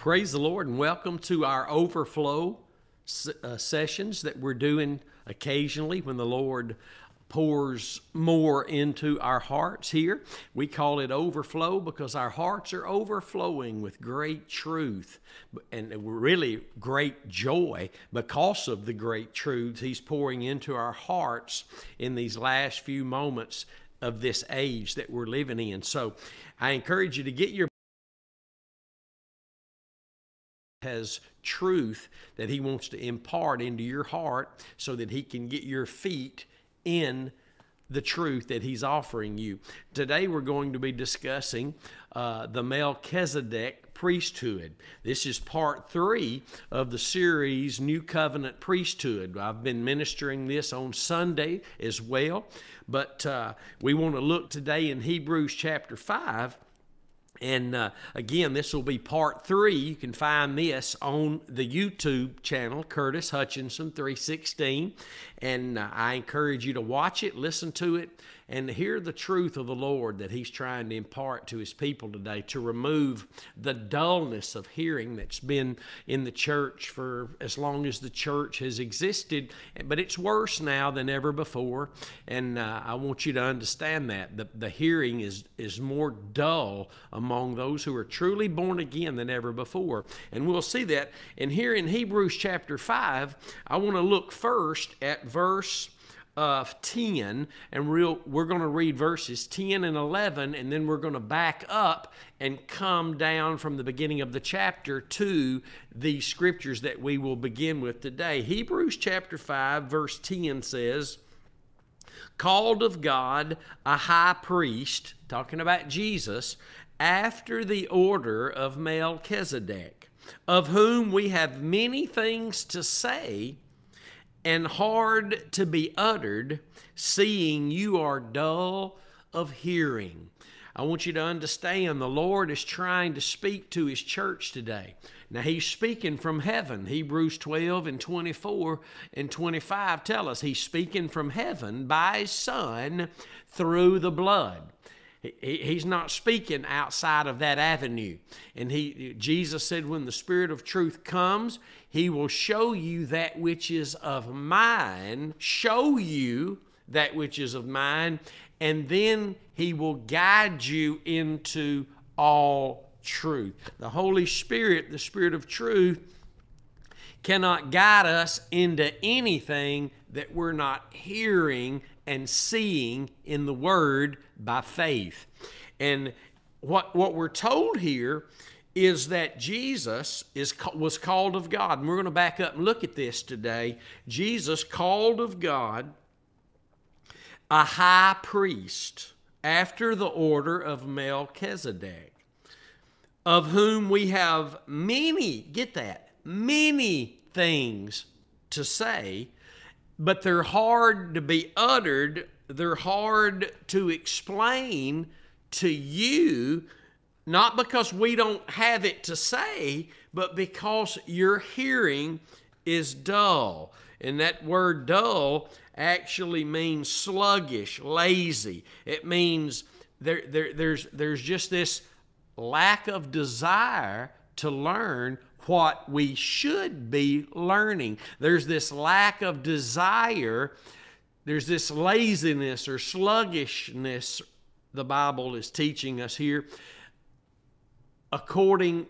Praise the Lord and welcome to our overflow sessions that we're doing occasionally when the Lord pours more into our hearts here. We call it overflow because our hearts are overflowing with great truth and really great joy because of the great truths He's pouring into our hearts in these last few moments of this age that we're living in. So I encourage you to get your has truth that He wants to impart into your heart so that He can get your feet in the truth that He's offering you. Today we're going to be discussing the Melchizedek priesthood. This is part 3 of the series New Covenant Priesthood. I've been ministering this on Sunday as well, but we want to look today in Hebrews chapter 5. And again, this will be part 3. You can find this on the YouTube channel, Curtis Hutchinson 316. And I encourage you to watch it, listen to it, and hear the truth of the Lord that He's trying to impart to His people today to remove the dullness of hearing that's been in the church for as long as the church has existed. But it's worse now than ever before. And I want you to understand that. The hearing is more dull among those who are truly born again than ever before. And we'll see that. And here in Hebrews chapter 5, I want to look first at verse 10, and we're going to read verses 10 and 11, and then we're going to back up and come down from the beginning of the chapter to the scriptures that we will begin with today. Hebrews chapter 5, verse 10 says, "Called of God a high priest," talking about Jesus, "after the order of Melchizedek, of whom we have many things to say, and hard to be uttered, seeing you are dull of hearing." I want you to understand the Lord is trying to speak to His church today. Now He's speaking from heaven. Hebrews 12 and 24 and 25 tell us He's speaking from heaven by His Son through the blood. He's not speaking outside of that avenue. And Jesus said, when the Spirit of truth comes, He will show you that which is of mine, and then He will guide you into all truth. The Holy Spirit, the Spirit of truth, cannot guide us into anything that we're not hearing and seeing in the Word by faith. And what we're told here is that Jesus was called of God. And we're going to back up and look at this today. Jesus called of God a high priest after the order of Melchizedek, of whom we have many things to say, but they're hard to be uttered. They're hard to explain to you, not because we don't have it to say, but because your hearing is dull. And that word dull actually means sluggish, lazy. It means there's just this lack of desire to learn what we should be learning. There's this lack of desire. There's this laziness or sluggishness the Bible is teaching us here. According,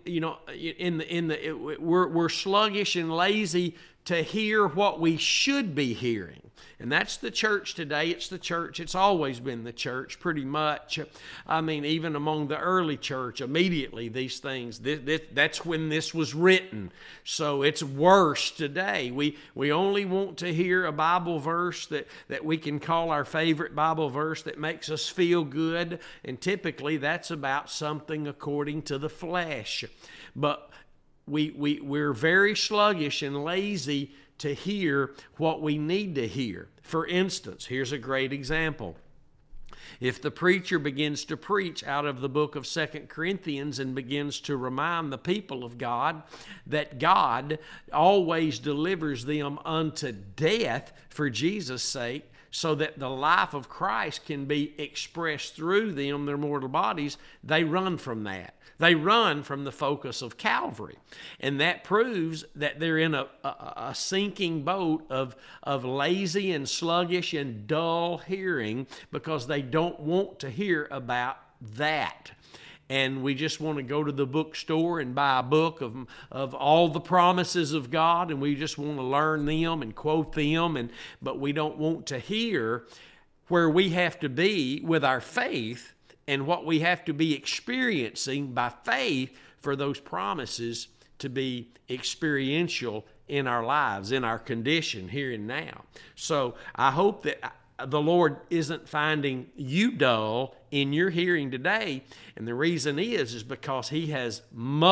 we're sluggish and lazy to hear what we should be hearing. And that's the church today. It's the church. It's always been the church, pretty much. I mean, even among the early church, immediately these things, that's when this was written. So it's worse today. We only want to hear a Bible verse that we can call our favorite Bible verse that makes us feel good. And typically that's about something according to the flesh. But we're very sluggish and lazy to hear what we need to hear. For instance, here's a great example. If the preacher begins to preach out of the book of 2 Corinthians and begins to remind the people of God that God always delivers them unto death for Jesus' sake, so that the life of Christ can be expressed through them, their mortal bodies, they run from that. They run from the focus of Calvary. And that proves that they're in a sinking boat of lazy and sluggish and dull hearing, because they don't want to hear about that. And we just want to go to the bookstore and buy a book of all the promises of God, and we just want to learn them and quote them, but we don't want to hear where we have to be with our faith and what we have to be experiencing by faith for those promises to be experiential in our lives, in our condition here and now. So I hope that the Lord isn't finding you dull in your hearing today. And the reason is because He has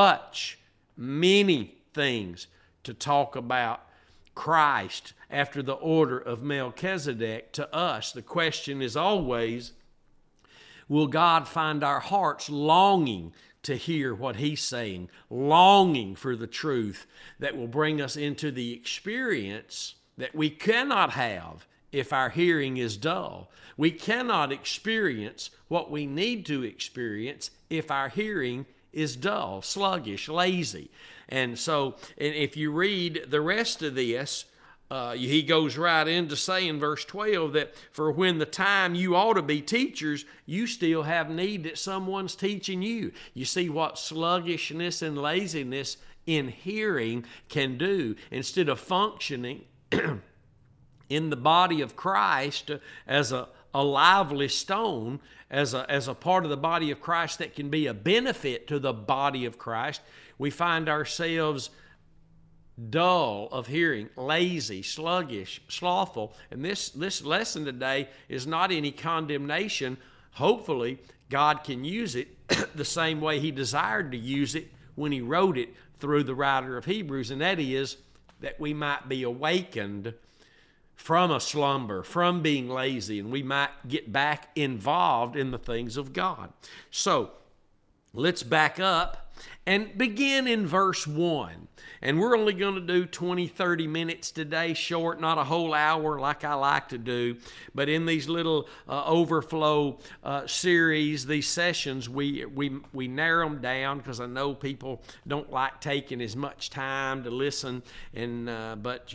many things to talk about Christ after the order of Melchizedek to us. The question is always, will God find our hearts longing to hear what He's saying, longing for the truth that will bring us into the experience that we cannot have if our hearing is dull? We cannot experience what we need to experience if our hearing is dull, sluggish, lazy. And so, and if you read the rest of this, he goes right into saying, verse 12, that for when the time you ought to be teachers, you still have need that someone's teaching you. You see what sluggishness and laziness in hearing can do. Instead of functioning in the body of Christ as a lively stone, as a part of the body of Christ that can be a benefit to the body of Christ, we find ourselves dull of hearing, lazy, sluggish, slothful. And this lesson today is not any condemnation. Hopefully, God can use it the same way He desired to use it when He wrote it through the writer of Hebrews, and that is that we might be awakened from a slumber, from being lazy, and we might get back involved in the things of God. So, let's back up and begin in verse 1. And we're only going to do 20, 30 minutes today, short, not a whole hour like I like to do. But in these little overflow series, these sessions, we narrow them down because I know people don't like taking as much time to listen. But,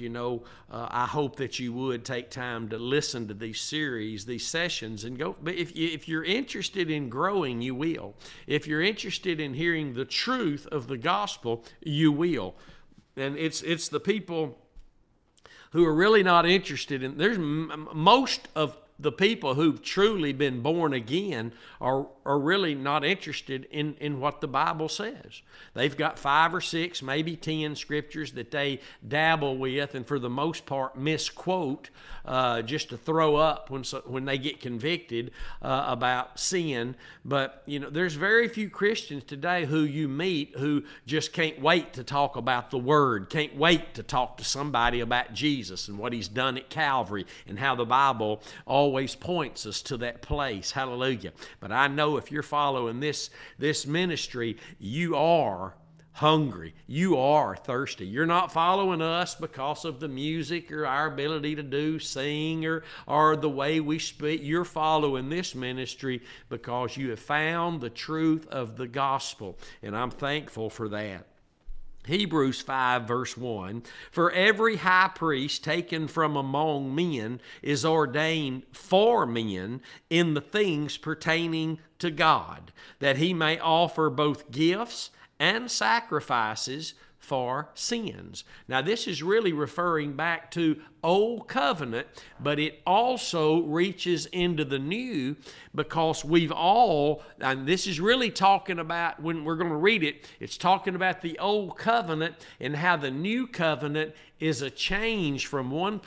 I hope that you would take time to listen to these series, these sessions, and go. But if you're interested in growing, you will. If you're interested in hearing the truth of the gospel, you will. And it's the people who are really not interested in, there's most of the people who've truly been born again are really not interested in what the Bible says. They've got 5 or 6, maybe 10 scriptures that they dabble with, and for the most part misquote just to throw up when they get convicted about sin. But there's very few Christians today who you meet who just can't wait to talk about the Word, can't wait to talk to somebody about Jesus and what He's done at Calvary and how the Bible always points us to that place. Hallelujah. But I know if you're following this ministry, you are hungry. You are thirsty. You're not following us because of the music or our ability to sing or the way we speak. You're following this ministry because you have found the truth of the gospel, and I'm thankful for that. Hebrews 5 verse 1, for every high priest taken from among men is ordained for men in the things pertaining to God, that he may offer both gifts and sacrifices for sins. Now this is really referring back to Old Covenant, but it also reaches into the New, because we've all, and this is really talking about, when we're going to read it, it's talking about the Old Covenant and how the New Covenant is a change from one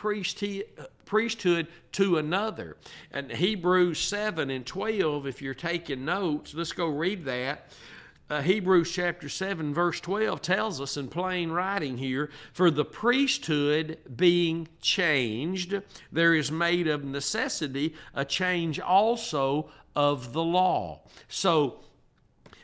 priesthood to another. And Hebrews 7 and 12, if you're taking notes, let's go read that. Hebrews chapter 7 verse 12 tells us in plain writing here, for the priesthood being changed, there is made of necessity a change also of the law. So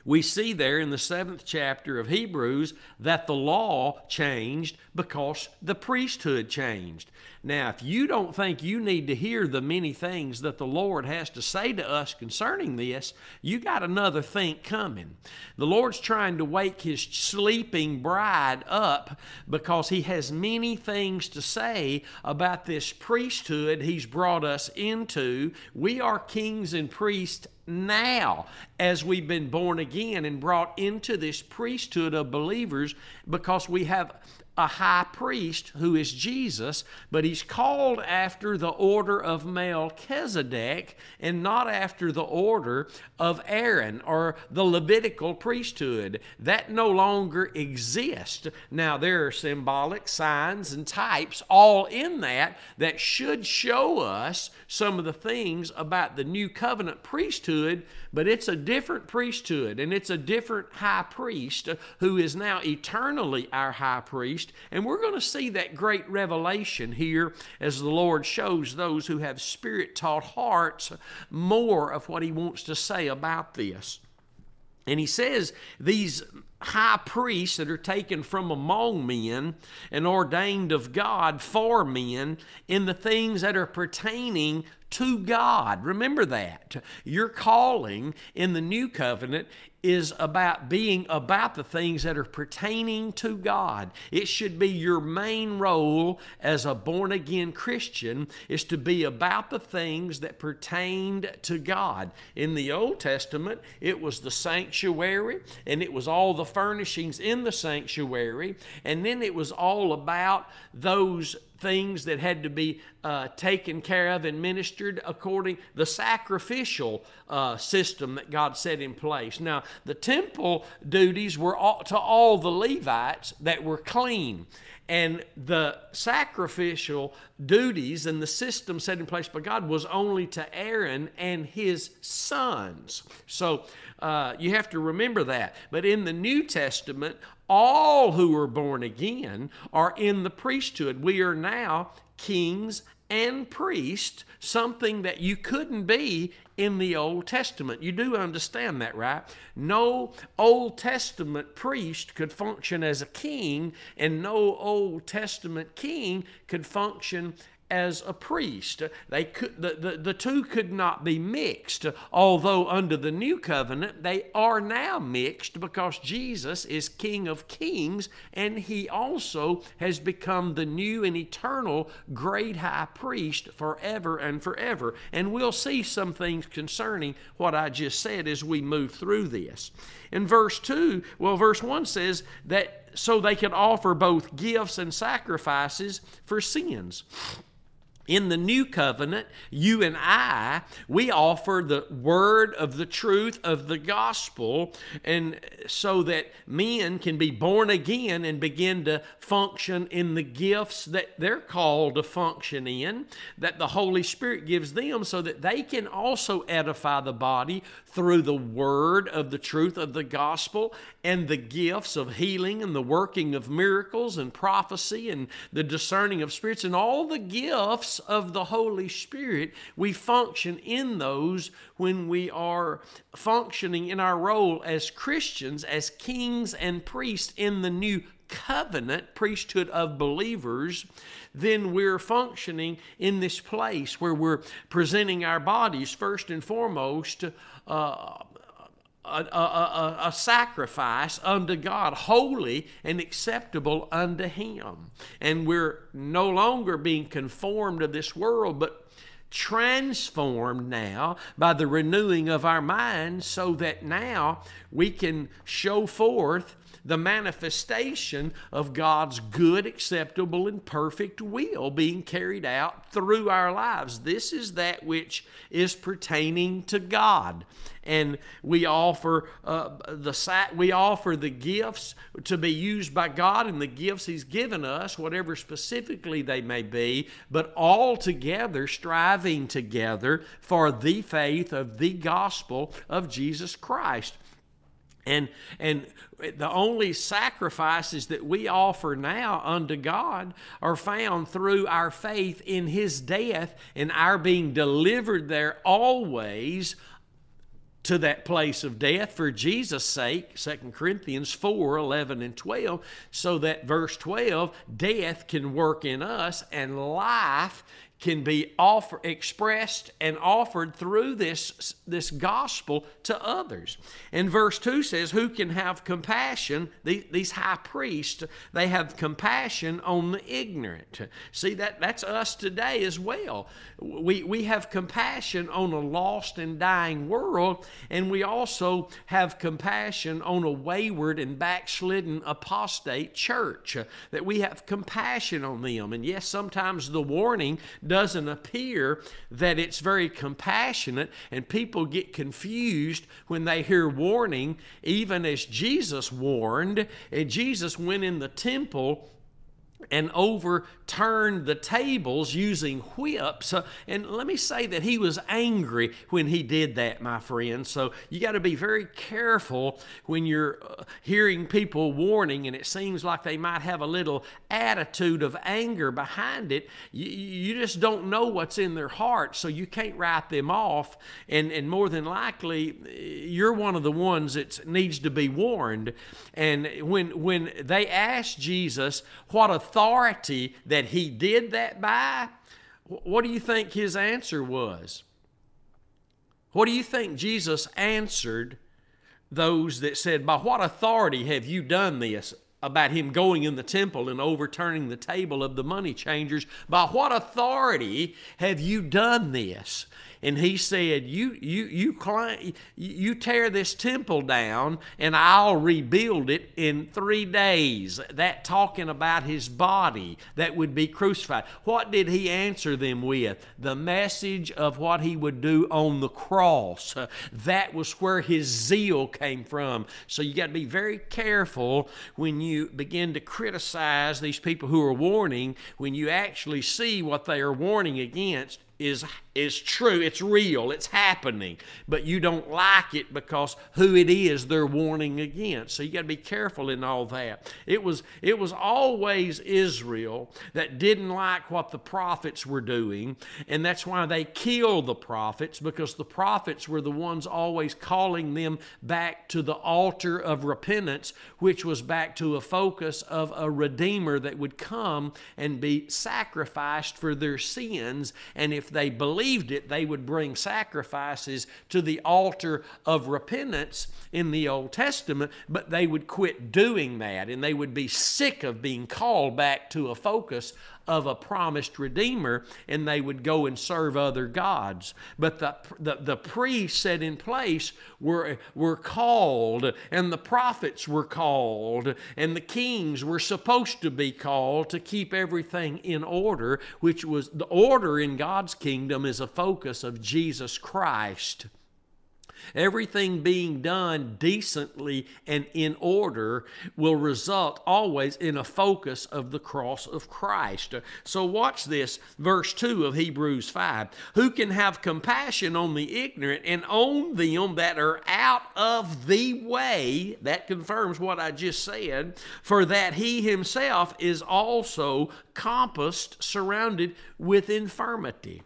We see there in the 7th chapter of Hebrews that the law changed because the priesthood changed. Now, if you don't think you need to hear the many things that the Lord has to say to us concerning this, you got another think coming. The Lord's trying to wake His sleeping bride up because He has many things to say about this priesthood He's brought us into. We are kings and priests now, as we've been born again and brought into this priesthood of believers, because we have a high priest who is Jesus, but He's called after the order of Melchizedek and not after the order of Aaron or the Levitical priesthood. That no longer exists. Now, there are symbolic signs and types all in that should show us some of the things about the new covenant priesthood, but it's a different priesthood, and it's a different high priest who is now eternally our high priest. And we're going to see that great revelation here as the Lord shows those who have Spirit-taught hearts more of what He wants to say about this. And He says these high priests that are taken from among men and ordained of God for men in the things that are pertaining to God. Remember that. Your calling in the new covenant is about being about the things that are pertaining to God. It should be your main role as a born-again Christian, is to be about the things that pertained to God. In the Old Testament, it was the sanctuary, and it was all the furnishings in the sanctuary, and then it was all about those things that had to be taken care of and ministered according the sacrificial system that God set in place. Now, the temple duties were to all the Levites that were clean, and the sacrificial duties and the system set in place by God was only to Aaron and his sons. So you have to remember that. But in the New Testament, all who are born again are in the priesthood. We are now kings and priests, something that you couldn't be in the Old Testament. You do understand that, right? No Old Testament priest could function as a king, and no Old Testament king could function as a priest. They could, the two could not be mixed, although under the new covenant they are now mixed, because Jesus is King of Kings, and He also has become the new and eternal great high priest forever and forever. And we'll see some things concerning what I just said as we move through this. In verse 1 says that so they could offer both gifts and sacrifices for sins. In the new covenant, you and I, we offer the word of the truth of the gospel, and so that men can be born again and begin to function in the gifts that they're called to function in, that the Holy Spirit gives them, so that they can also edify the body through the word of the truth of the gospel and the gifts of healing and the working of miracles and prophecy and the discerning of spirits and all the gifts of the Holy Spirit. We function in those when we are functioning in our role as Christians, as kings and priests in the new covenant priesthood of believers. Then we're functioning in this place where we're presenting our bodies first and foremost a sacrifice unto God, holy and acceptable unto Him. And we're no longer being conformed to this world, but transformed now by the renewing of our minds, so that now we can show forth the manifestation of God's good, acceptable, and perfect will being carried out through our lives. This is that which is pertaining to God. And we offer the gifts to be used by God, and the gifts He's given us, whatever specifically they may be, but all together striving together for the faith of the gospel of Jesus Christ. And the only sacrifices that we offer now unto God are found through our faith in His death and our being delivered there always to that place of death for Jesus' sake, 2 Corinthians 4, 11 and 12, so that verse 12, death can work in us and life can be expressed and offered through this gospel to others. And verse 2 says, who can have compassion? These high priests, they have compassion on the ignorant. See, that's us today as well. We have compassion on a lost and dying world, and we also have compassion on a wayward and backslidden apostate church, that we have compassion on them. And yes, sometimes the warning doesn't appear that it's very compassionate, and people get confused when they hear warning, even as Jesus warned. And Jesus went in the temple and overturned the tables using whips. And let me say that he was angry when he did that, my friend. So you got to be very careful when you're hearing people warning and it seems like they might have a little attitude of anger behind it. You just don't know what's in their heart, so you can't write them off. And more than likely, you're one of the ones that needs to be warned. And when they asked Jesus what authority that he did that by, what do you think his answer was? What do you think Jesus answered those that said, by what authority have you done this? About him going in the temple and overturning the table of the money changers. By what authority have you done this? And he said, you tear this temple down and I'll rebuild it in 3 days. That talking about his body that would be crucified. What did he answer them with? The message of what he would do on the cross. That was where his zeal came from. So you got to be very careful when you begin to criticize these people who are warning, when you actually see what they are warning against is true, it's real, it's happening, but you don't like it because who it is they're warning against. So you got to be careful in all that. It was always Israel that didn't like what the prophets were doing, and that's why they killed the prophets, because the prophets were the ones always calling them back to the altar of repentance, which was back to a focus of a Redeemer that would come and be sacrificed for their sins. And if they believed it, they would bring sacrifices to the altar of repentance in the Old Testament, but they would quit doing that, and they would be sick of being called back to a focus of a promised Redeemer, and they would go and serve other gods. But the priests set in place were called, and the prophets were called, and the kings were supposed to be called to keep everything in order, which was the order in God's kingdom is a focus of Jesus Christ. Everything being done decently and in order will result always in a focus of the cross of Christ. So watch this, verse 2 of Hebrews 5. Who can have compassion on the ignorant and on them that are out of the way? That confirms what I just said. For that he himself is also compassed, surrounded with infirmity.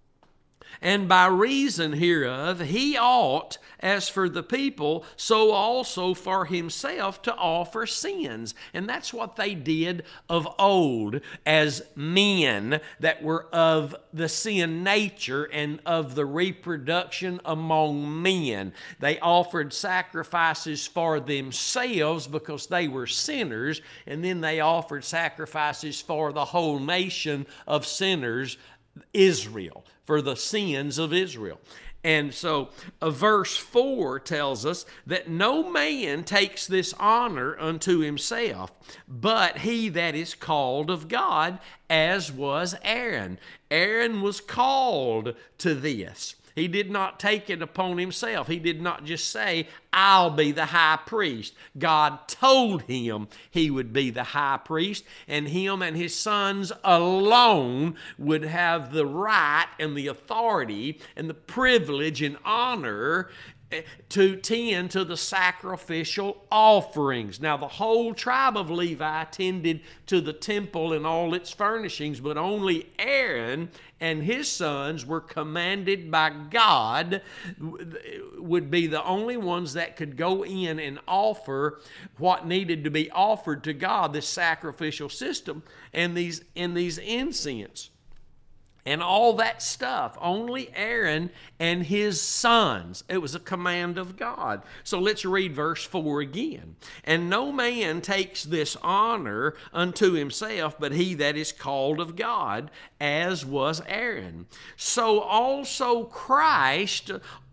And by reason hereof he ought, as for the people, so also for himself to offer sins. And that's what they did of old as men that were of the sin nature and of the reproduction among men. They offered sacrifices for themselves because they were sinners, and then they offered sacrifices for the whole nation of sinners, Israel, for the sins of Israel. And so verse 4 tells us that no man takes this honor unto himself, but he that is called of God, as was Aaron. Aaron was called to this. He did not take it upon himself. He did not just say, I'll be the high priest. God told him he would be the high priest, and him and his sons alone would have the right and the authority and the privilege and honor to tend to the sacrificial offerings. Now, the whole tribe of Levi tended to the temple and all its furnishings, but only Aaron and his sons were commanded by God, would be the only ones that could go in and offer what needed to be offered to God, this sacrificial system and these incense. And all that stuff, only Aaron and his sons. It was a command of God. So let's read verse 4 again. And no man takes this honor unto himself, but he that is called of God, as was Aaron. So also Christ,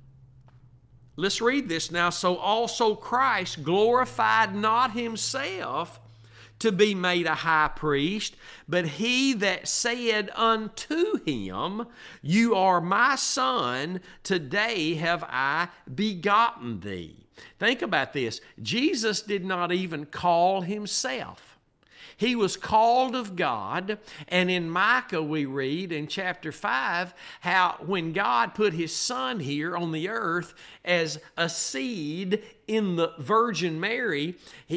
let's read this now. So also Christ glorified not himself to be made a high priest, but he that said unto him, You are my son, today have I begotten thee. Think about this. Jesus did not even call himself. He was called of God, and in Micah we read in chapter 5 how when God put his son here on the earth as a seed in the Virgin Mary,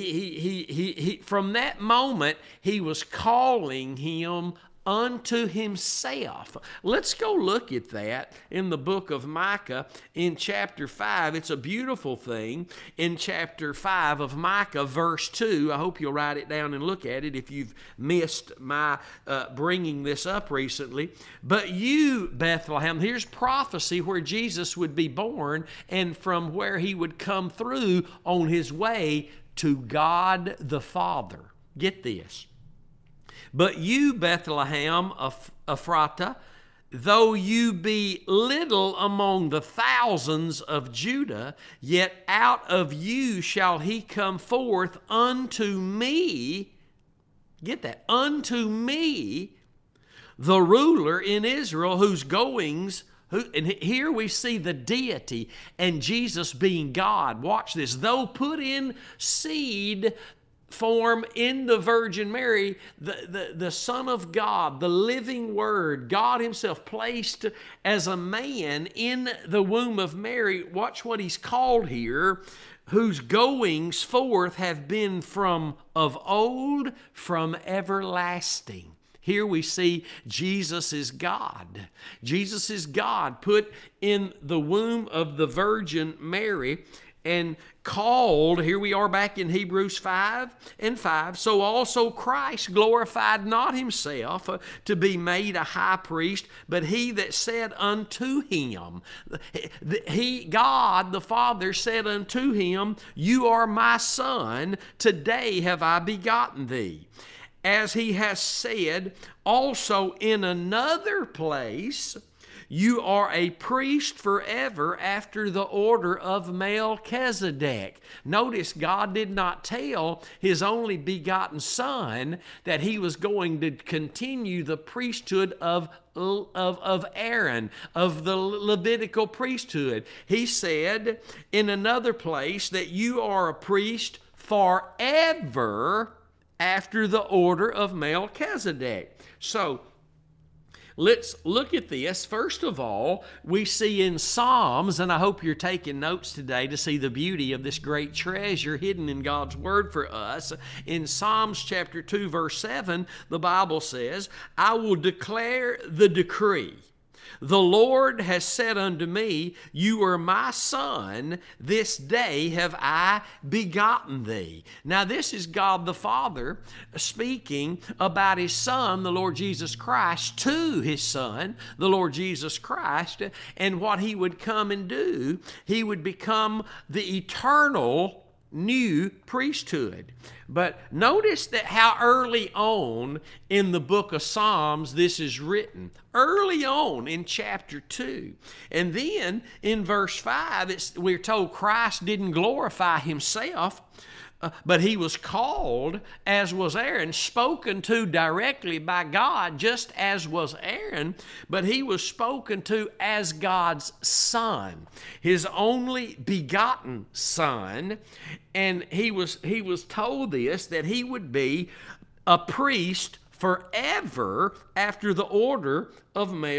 he from that moment he was calling him unto himself. Let's go look at that in the book of Micah in chapter 5. It's a beautiful thing. In chapter 5 of Micah, verse 2, I hope you'll write it down and look at it if you've missed my bringing this up recently. But you, Bethlehem, here's prophecy where Jesus would be born and from where he would come through on his way to God the Father. Get this. But you, Bethlehem Ephratah, though you be little among the thousands of Judah, yet out of you shall he come forth unto me. Get that, unto me, the ruler in Israel, whose goings, and here we see the deity and Jesus being God. Watch this. Though put in seed form in the Virgin Mary, the Son of God, the living Word, God himself placed as a man in the womb of Mary. Watch what he's called here, whose goings forth have been from of old, from everlasting. Here we see Jesus is God. Jesus is God put in the womb of the Virgin Mary and called, here we are back in Hebrews 5:5, so also Christ glorified not himself to be made a high priest, but he that said unto him, God the Father said unto him, You are my son, today have I begotten thee. As he has said also in another place, You are a priest forever after the order of Melchizedek. Notice God did not tell his only begotten son that he was going to continue the priesthood of Aaron, of the Levitical priesthood. He said in another place that you are a priest forever after the order of Melchizedek. So, let's look at this. First of all, we see in Psalms, and I hope you're taking notes today to see the beauty of this great treasure hidden in God's Word for us. In Psalms chapter 2, verse 7, the Bible says, I will declare the decree. The Lord has said unto me, You are my son, this day have I begotten thee. Now this is God the Father speaking about his son, the Lord Jesus Christ, to his son, the Lord Jesus Christ, and what he would come and do. He would become the eternal new priesthood. But notice that how early on in the book of Psalms this is written. Early on in chapter 2. And then in verse 5, we're told Christ didn't glorify himself, but he was called, as was Aaron, spoken to directly by God, just as was Aaron, but he was spoken to as God's son, his only begotten son. And he was told this, that he would be a priest forever after the order of Melchizedek.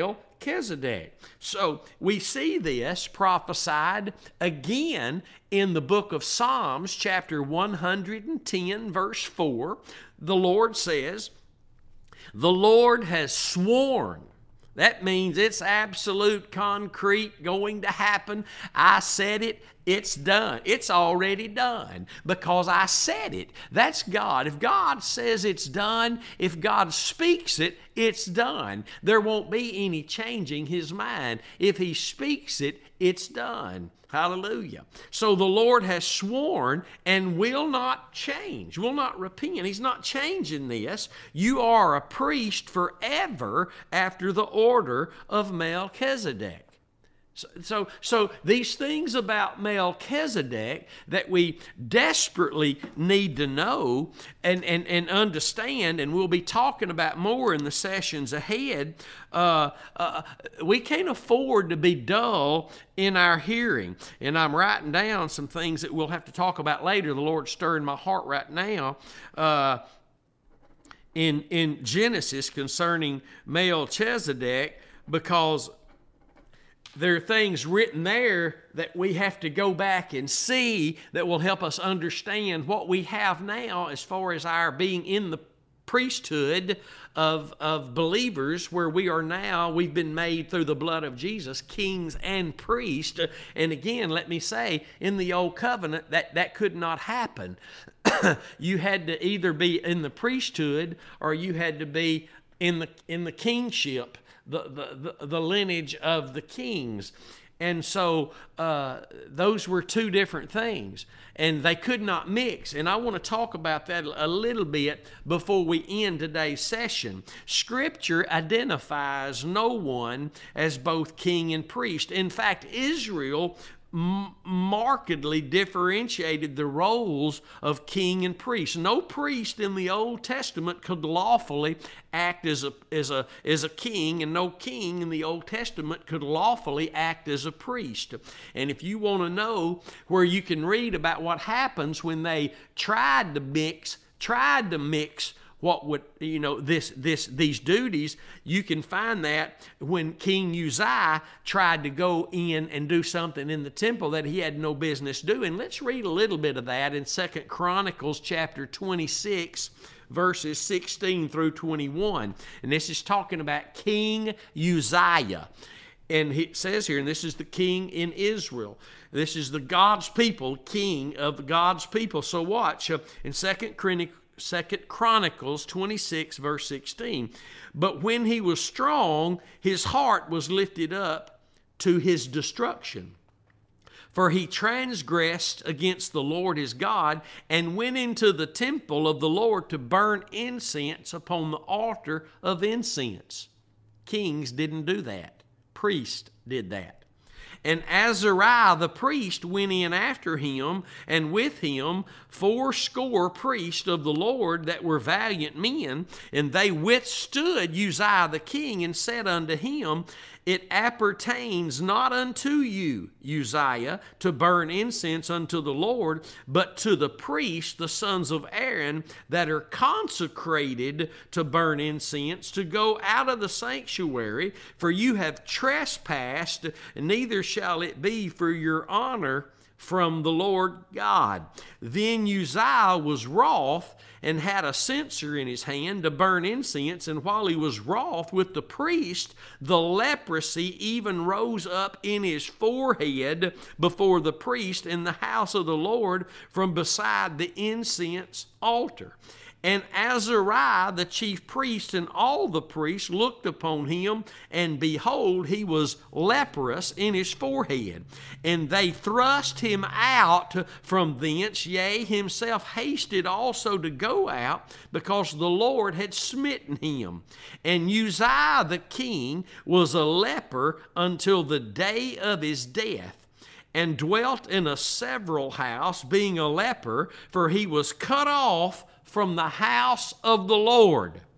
Melchizedek. So we see this prophesied again in the book of Psalms, chapter 110, verse 4. The Lord says, "The Lord has sworn." That means it's absolute, concrete, going to happen. I said it, it's done. It's already done because I said it. That's God. If God says it's done, if God speaks it, it's done. There won't be any changing His mind. If He speaks it, it's done. Hallelujah. So the Lord has sworn and will not change, will not repent. He's not changing this. You are a priest forever after the order of Melchizedek. So these things about Melchizedek that we desperately need to know and understand, and we'll be talking about more in the sessions ahead, we can't afford to be dull in our hearing. And I'm writing down some things that we'll have to talk about later. The Lord's stirring my heart right now. In Genesis concerning Melchizedek, because there are things written there that we have to go back and see that will help us understand what we have now as far as our being in the priesthood of believers, where we are now. We've been made through the blood of Jesus kings and priests. And again, let me say, in the old covenant, that could not happen. You had to either be in the priesthood or you had to be in the kingship, the lineage of the kings. And so those were two different things, and they could not mix. And I want to talk about that a little bit before we end today's session. Scripture identifies no one as both king and priest. In fact, Israel markedly differentiated the roles of king and priest. No priest in the Old Testament could lawfully act as a king, and no king in the Old Testament could lawfully act as a priest. And if you want to know where you can read about what happens when they tried to mix what would, these duties, you can find that when King Uzziah tried to go in and do something in the temple that he had no business doing. Let's read a little bit of that in 2 Chronicles chapter 26, verses 16 through 21. And this is talking about King Uzziah. And it says here, and this is the king in Israel. This is the God's people, king of God's people. So watch, in 2 Chronicles 26, verse 16. But when he was strong, his heart was lifted up to his destruction. For he transgressed against the Lord his God, and went into the temple of the Lord to burn incense upon the altar of incense. Kings didn't do that. Priests did that. And Azariah the priest went in after him, and with him 80 priests of the Lord that were valiant men. And they withstood Uzziah the king, and said unto him, It appertains not unto you, Uzziah, to burn incense unto the Lord, but to the priests, the sons of Aaron, that are consecrated to burn incense, to go out of the sanctuary. For you have trespassed, and neither shall it be for your honor from the Lord God. Then Uzziah was wroth, and had a censer in his hand to burn incense. And while he was wroth with the priest, the leprosy even rose up in his forehead before the priest in the house of the Lord from beside the incense altar. And Azariah the chief priest and all the priests looked upon him, and behold, he was leprous in his forehead. And they thrust him out from thence, yea, himself hasted also to go out, because the Lord had smitten him. And Uzziah the king was a leper until the day of his death, and dwelt in a several house, being a leper, for he was cut off from the house of the Lord.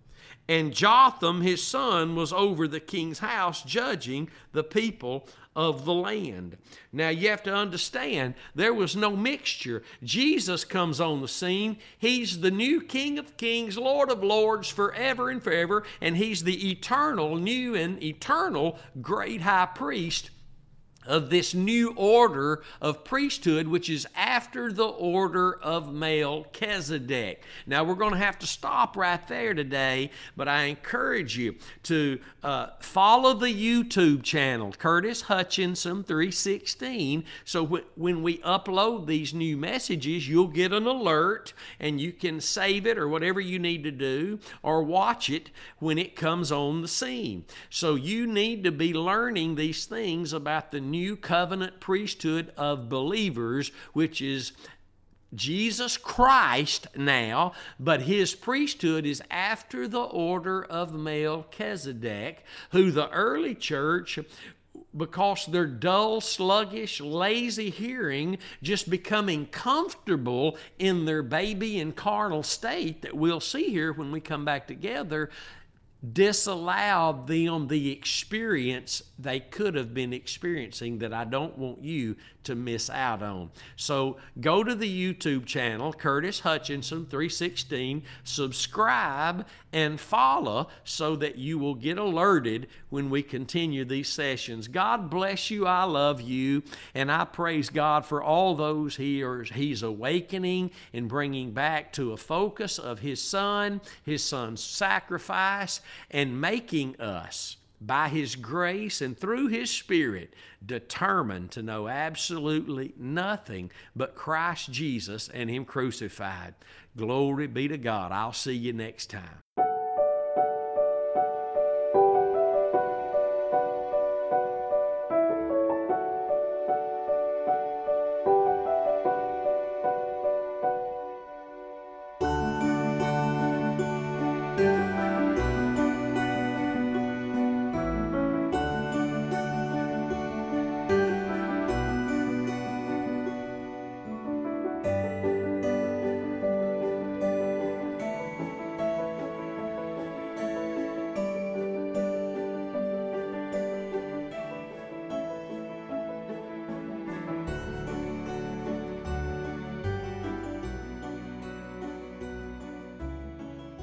And Jotham, his son, was over the king's house, judging the people of the land. Now you have to understand, there was no mixture. Jesus comes on the scene. He's the new King of Kings, Lord of Lords, forever and forever, and he's the eternal, new and eternal great high priest of this new order of priesthood, which is after the order of Melchizedek. Now, we're going to have to stop right there today, but I encourage you to follow the YouTube channel, Curtis Hutchinson 316, so when we upload these new messages, you'll get an alert, and you can save it or whatever you need to do, or watch it when it comes on the scene. So you need to be learning these things about the new covenant priesthood of believers, which is Jesus Christ now, but his priesthood is after the order of Melchizedek, who the early church, because they're dull, sluggish, lazy hearing, just becoming comfortable in their baby and carnal state that we'll see here when we come back together, disallowed them the experience they could have been experiencing that I don't want you to miss out on. So go to the YouTube channel, Curtis Hutchinson 316, subscribe and follow so that you will get alerted when we continue these sessions. God bless you. I love you. And I praise God for all those he's awakening and bringing back to a focus of his son's sacrifice, and making us, by his grace and through his Spirit, determined to know absolutely nothing but Christ Jesus and him crucified. Glory be to God. I'll see you next time.